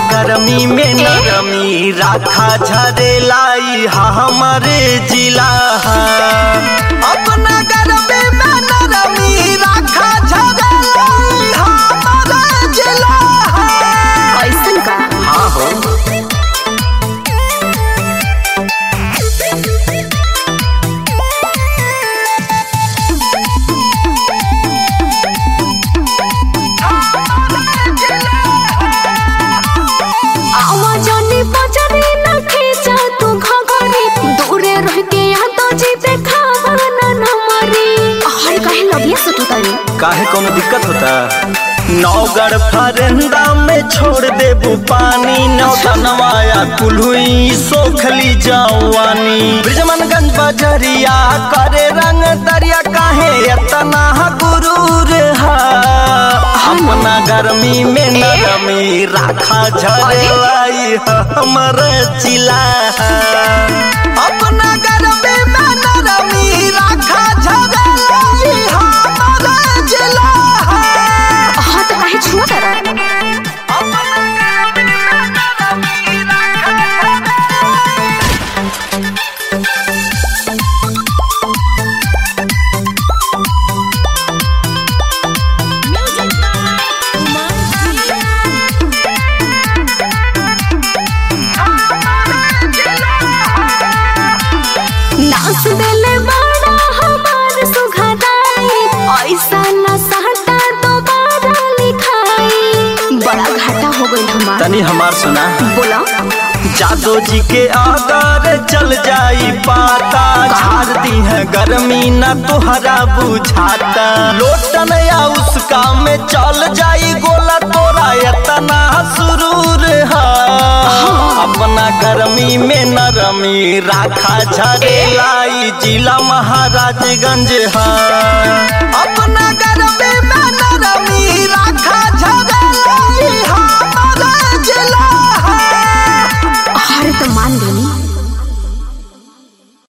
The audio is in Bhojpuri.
गर्मी में नरमी राखा झरेलाई हमारे जिला अपना गर्मी में नरमी राखा झरेलाई हमारे जिला। ऐसन का? हाँ हो काहे कोनो दिक्कत होता? नौगढ़ फरेंदा में छोड़ देबू पानी नौतनवाया कुल्हुई सोखली जवानी ब्रिजमनगंज बजरिया करे रंग दरिया काहे इतना गुरूर है अपना गर्मी में नरमी राखा झरेलाई हमारे जिला अपना गर्मी में नरमी राखा झरेलाई हमारे जिला। हाँ तो काहे छुआ करा? नाच देले बड़ा हमार सुघादाई ऐसा न सहता दोबारा लिखाई बड़ा घाटा हो गई हमार। तनी हमार सुना बोला जादो जी के अगर चल जाई पाता झाड़ दी है गर्मी न तोहरा बुझाता लोटन या उसका में चल जाई गोला तोरा इतना सुरूर है अपना गर्मी में नरमी राखा झरेलाई जिला महाराजगंज है।